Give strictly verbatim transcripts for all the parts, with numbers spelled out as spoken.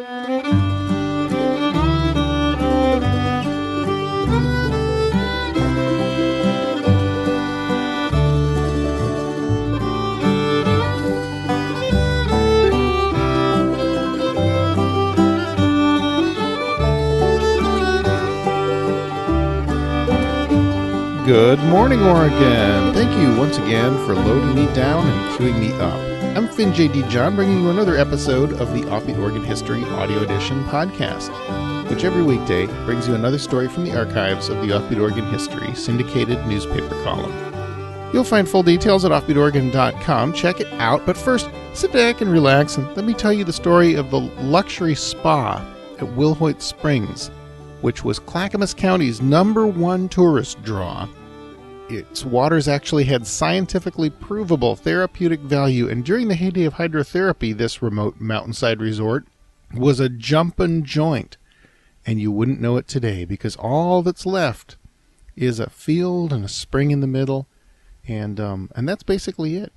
Good morning, Oregon. Thank you once again for loading me down and queuing me up. I'm Finn J D. John, bringing you another episode of the Offbeat Oregon History Audio Edition podcast, which every weekday brings you another story from the archives of the Offbeat Oregon History syndicated newspaper column. You'll find full details at offbeat oregon dot com. Check it out, but first, sit back and relax and let me tell you the story of the luxury spa at Wilhoit Springs, which was Clackamas County's number one tourist draw. Its waters actually had scientifically provable therapeutic value, and during the heyday of hydrotherapy, this remote mountainside resort was a jumpin' joint. And you wouldn't know it today, because all that's left is a field and a spring in the middle, and um, and that's basically it.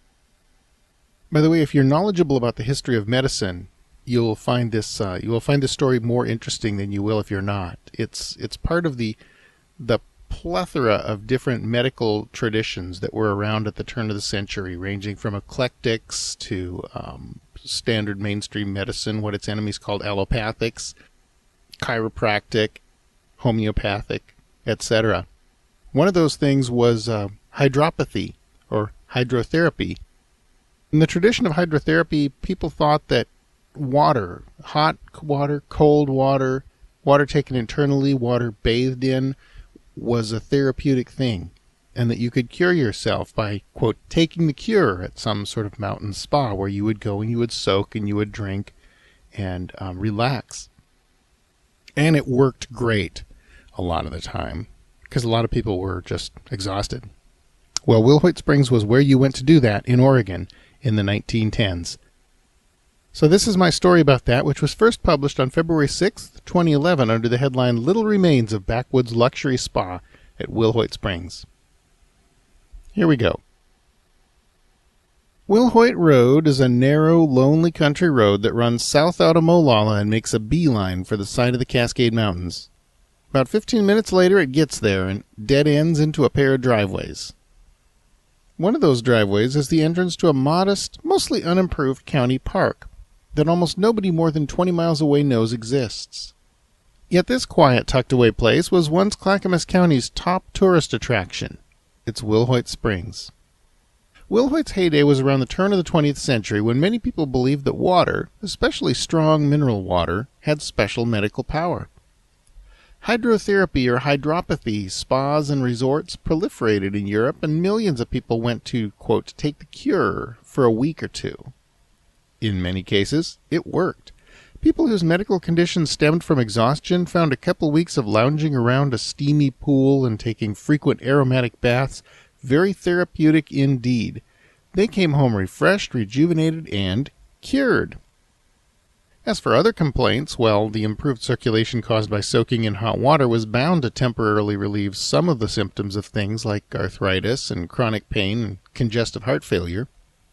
By the way, if you're knowledgeable about the history of medicine, you'll find this uh, you will find this story more interesting than you will if you're not. It's it's part of the the plethora of different medical traditions that were around at the turn of the century, ranging from eclectics to um, standard mainstream medicine, what its enemies called allopathics, chiropractic, homeopathic, et cetera. One of those things was uh, hydropathy or hydrotherapy. In the tradition of hydrotherapy, people thought that water, hot water, cold water, water taken internally, water bathed in, was a therapeutic thing, and that you could cure yourself by, quote, taking the cure at some sort of mountain spa where you would go and you would soak and you would drink and um, relax. And it worked great a lot of the time because a lot of people were just exhausted. Well, Wilhoit Springs was where you went to do that in Oregon in the nineteen tens. So this is my story about that, which was first published on February sixth, twenty eleven, under the headline Little Remains of Backwoods Luxury Spa at Wilhoit Springs. Here we go. Wilhoit Road is a narrow, lonely country road that runs south out of Molalla and makes a beeline for the side of the Cascade Mountains. About fifteen minutes later it gets there and dead ends into a pair of driveways. One of those driveways is the entrance to a modest, mostly unimproved county park that almost nobody more than twenty miles away knows exists. Yet this quiet, tucked-away place was once Clackamas County's top tourist attraction. It's Wilhoit Springs. Wilhoit's heyday was around the turn of the twentieth century, when many people believed that water, especially strong mineral water, had special medical power. Hydrotherapy or hydropathy spas and resorts proliferated in Europe, and millions of people went to, quote, take the cure for a week or two. In many cases, it worked. People whose medical conditions stemmed from exhaustion found a couple weeks of lounging around a steamy pool and taking frequent aromatic baths very therapeutic indeed. They came home refreshed, rejuvenated, and cured. As for other complaints, well, the improved circulation caused by soaking in hot water was bound to temporarily relieve some of the symptoms of things like arthritis and chronic pain and congestive heart failure.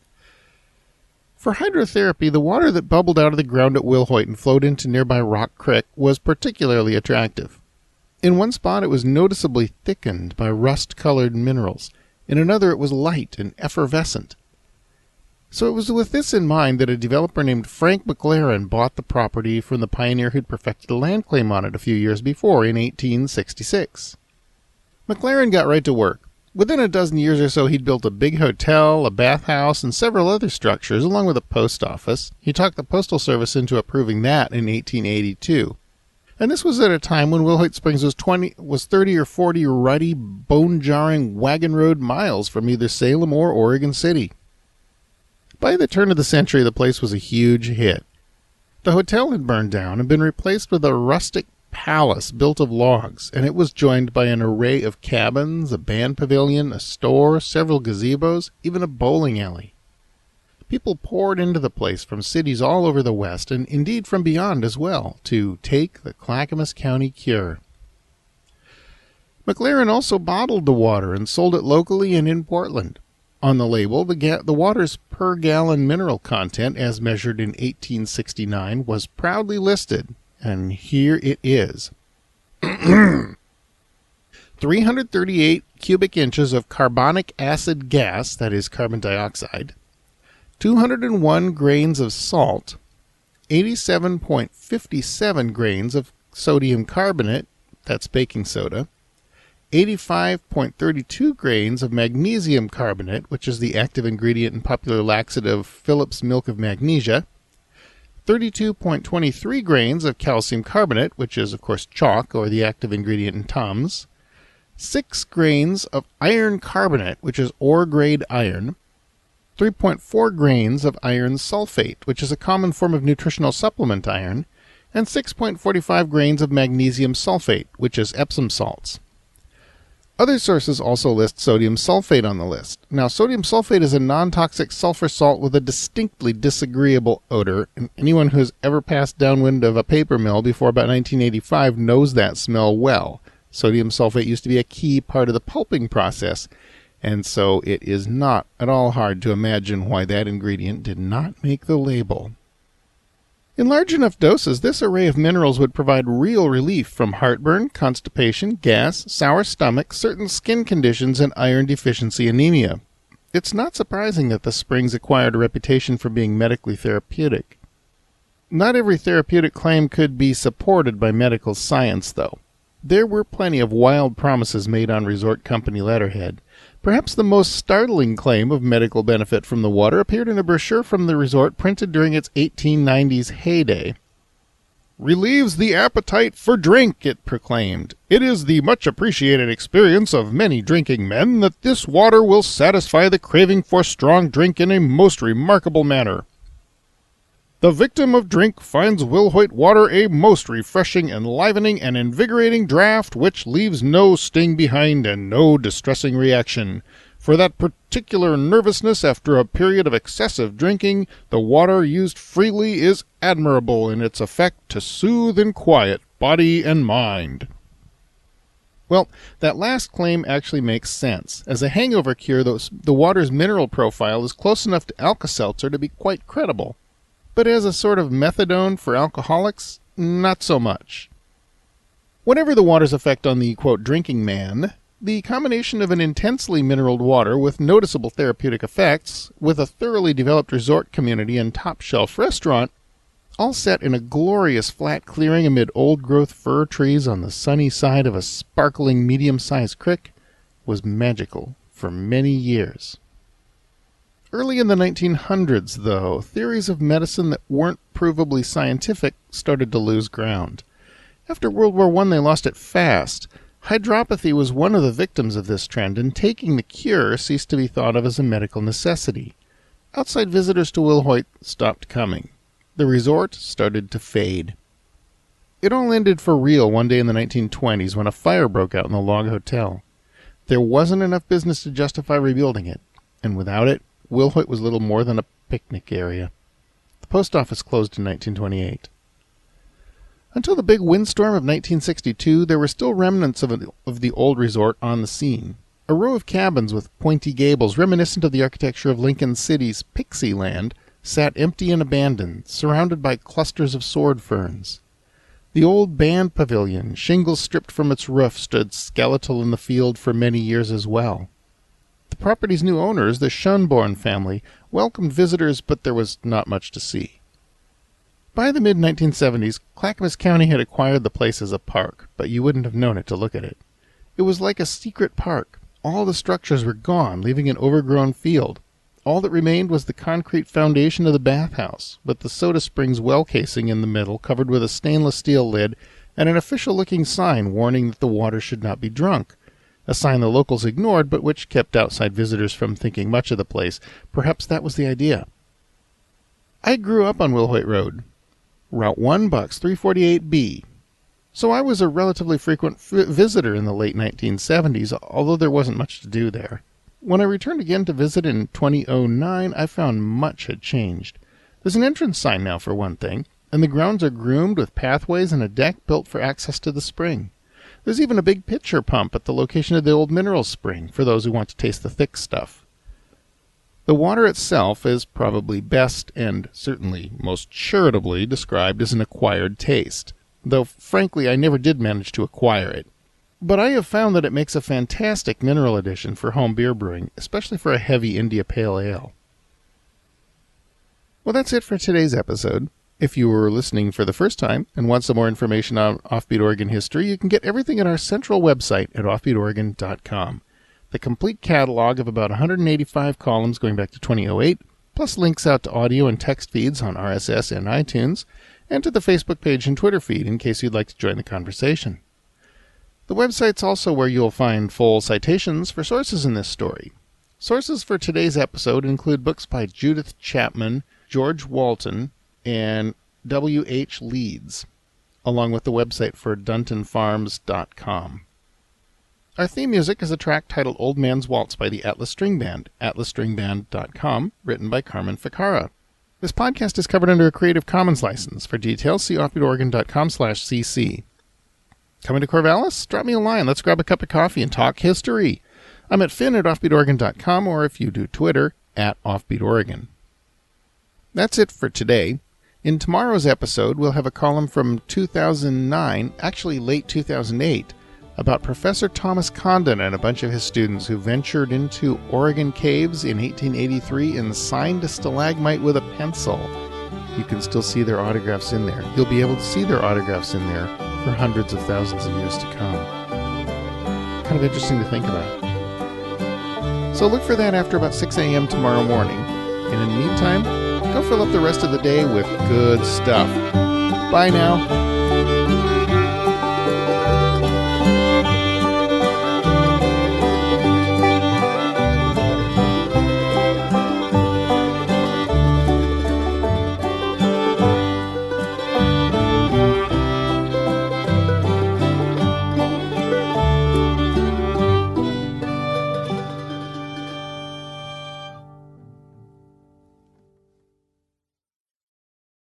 For hydrotherapy, the water that bubbled out of the ground at Wilhoit and flowed into nearby Rock Creek was particularly attractive. In one spot it was noticeably thickened by rust-colored minerals. In another it was light and effervescent. So it was with this in mind that a developer named Frank McLaren bought the property from the pioneer who'd perfected a land claim on it a few years before, in eighteen sixty-six. McLaren got right to work. Within a dozen years or so, he'd built a big hotel, a bathhouse, and several other structures, along with a post office. He talked the Postal Service into approving that in eighteen eighty-two. And this was at a time when Wilhoit Springs was twenty, was thirty or forty ruddy, bone-jarring wagon road miles from either Salem or Oregon City. By the turn of the century, the place was a huge hit. The hotel had burned down and been replaced with a rustic palace built of logs, and it was joined by an array of cabins, a band pavilion, a store, several gazebos, even a bowling alley. People poured into the place from cities all over the West, and indeed from beyond as well, to take the Clackamas County cure. McLaren also bottled the water and sold it locally and in Portland. On the label, the, ga- the water's per-gallon mineral content, as measured in eighteen sixty-nine, was proudly listed, and here it is. three hundred thirty-eight cubic inches of carbonic acid gas, that is carbon dioxide, two hundred one grains of salt, eighty-seven point five seven grains of sodium carbonate, that's baking soda, eighty-five point three two grains of magnesium carbonate, which is the active ingredient in popular laxative Phillips Milk of Magnesia, thirty-two point two three grains of calcium carbonate, which is, of course, chalk, or the active ingredient in Tums, six grains of iron carbonate, which is ore-grade iron, three point four grains of iron sulfate, which is a common form of nutritional supplement iron, and six point four five grains of magnesium sulfate, which is Epsom salts. Other sources also list sodium sulfate on the list. Now, sodium sulfate is a non-toxic sulfur salt with a distinctly disagreeable odor, and anyone who has ever passed downwind of a paper mill before about nineteen eighty-five knows that smell well. Sodium sulfate used to be a key part of the pulping process, and so it is not at all hard to imagine why that ingredient did not make the label. In large enough doses, this array of minerals would provide real relief from heartburn, constipation, gas, sour stomach, certain skin conditions, and iron deficiency anemia. It's not surprising that the springs acquired a reputation for being medically therapeutic. Not every therapeutic claim could be supported by medical science, though. There were plenty of wild promises made on resort company letterhead. Perhaps the most startling claim of medical benefit from the water appeared in a brochure from the resort printed during its eighteen nineties heyday. "Relieves the appetite for drink," it proclaimed. "It is the much appreciated experience of many drinking men that this water will satisfy the craving for strong drink in a most remarkable manner. The victim of drink finds Wilhoit water a most refreshing, enlivening, and invigorating draught which leaves no sting behind and no distressing reaction. For that particular nervousness after a period of excessive drinking, the water used freely is admirable in its effect to soothe and quiet body and mind." Well, that last claim actually makes sense. As a hangover cure, those, the water's mineral profile is close enough to Alka-Seltzer to be quite credible. But as a sort of methadone for alcoholics, not so much. Whatever the water's effect on the, quote, drinking man, the combination of an intensely mineraled water with noticeable therapeutic effects, with a thoroughly developed resort community and top-shelf restaurant, all set in a glorious flat clearing amid old-growth fir trees on the sunny side of a sparkling medium-sized creek, was magical for many years. Early in the nineteen hundreds, though, theories of medicine that weren't provably scientific started to lose ground. After World War One, they lost it fast. Hydropathy was one of the victims of this trend, and taking the cure ceased to be thought of as a medical necessity. Outside visitors to Wilhoit stopped coming. The resort started to fade. It all ended for real one day in the nineteen twenties when a fire broke out in the log hotel. There wasn't enough business to justify rebuilding it, and without it, Wilhoit was little more than a picnic area. The post office closed in nineteen twenty-eight. Until the big windstorm of nineteen sixty-two, there were still remnants of, a, of the old resort on the scene. A row of cabins with pointy gables, reminiscent of the architecture of Lincoln City's Pixie Land, sat empty and abandoned, surrounded by clusters of sword ferns. The old band pavilion, shingles stripped from its roof, stood skeletal in the field for many years as well. The property's new owners, the Schönborn family, welcomed visitors, but there was not much to see. By the mid nineteen seventies, Clackamas County had acquired the place as a park, but you wouldn't have known it to look at it. It was like a secret park. All the structures were gone, leaving an overgrown field. All that remained was the concrete foundation of the bathhouse, with the Soda Springs well casing in the middle, covered with a stainless steel lid, and an official-looking sign warning that the water should not be drunk. A sign the locals ignored, but which kept outside visitors from thinking much of the place. Perhaps that was the idea. I grew up on Wilhoit Road, Route one, Box three forty-eight B. So I was a relatively frequent f- visitor in the late nineteen seventies, although there wasn't much to do there. When I returned again to visit in two thousand nine, I found much had changed. There's an entrance sign now, for one thing, and the grounds are groomed with pathways and a deck built for access to the spring. There's even a big pitcher pump at the location of the old mineral spring, for those who want to taste the thick stuff. The water itself is probably best and certainly most charitably described as an acquired taste, though frankly I never did manage to acquire it. But I have found that it makes a fantastic mineral addition for home beer brewing, especially for a heavy India Pale Ale. Well, that's it for today's episode. If you were listening for the first time and want some more information on Offbeat Oregon history, you can get everything at our central website at offbeat oregon dot com. The complete catalog of about one hundred eighty-five columns going back to two thousand eight, plus links out to audio and text feeds on R S S and iTunes, and to the Facebook page and Twitter feed in case you'd like to join the conversation. The website's also where you'll find full citations for sources in this story. Sources for today's episode include books by Judith Chapman, George Walton, and W H Leeds, along with the website for dunton farms dot com. Our theme music is a track titled Old Man's Waltz by the Atlas String Band, atlas string band dot com, written by Carmen Ficarra. This podcast is covered under a Creative Commons license. For details, see offbeat oregon dot com slash c c. Coming to Corvallis? Drop me a line. Let's grab a cup of coffee and talk history. I'm at Finn at offbeat oregon dot com, or if you do Twitter, at offbeatoregon. That's it for today. In tomorrow's episode, we'll have a column from two thousand nine, actually late two thousand eight, about Professor Thomas Condon and a bunch of his students who ventured into Oregon caves in eighteen eighty-three and signed a stalagmite with a pencil. You can still see their autographs in there. You'll be able to see their autographs in there for hundreds of thousands of years to come. Kind of interesting to think about. So look for that after about six a.m. tomorrow morning. And in the meantime, go fill up the rest of the day with good stuff. Bye now.